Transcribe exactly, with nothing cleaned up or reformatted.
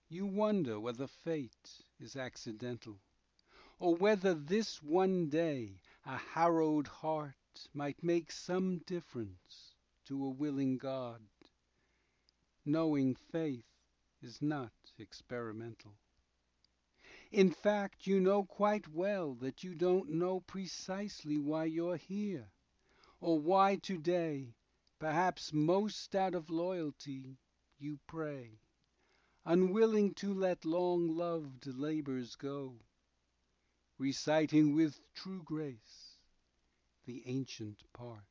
You wonder whether fate is accidental, or whether this one day a harrowed heart Might make some difference to a willing God, Knowing faith is not experimental. In fact, you know quite well that you don't know Precisely why you're here, or why today, Perhaps most out of loyalty, you pray, Unwilling to let long loved labours go, Reciting with true grace the ancient part.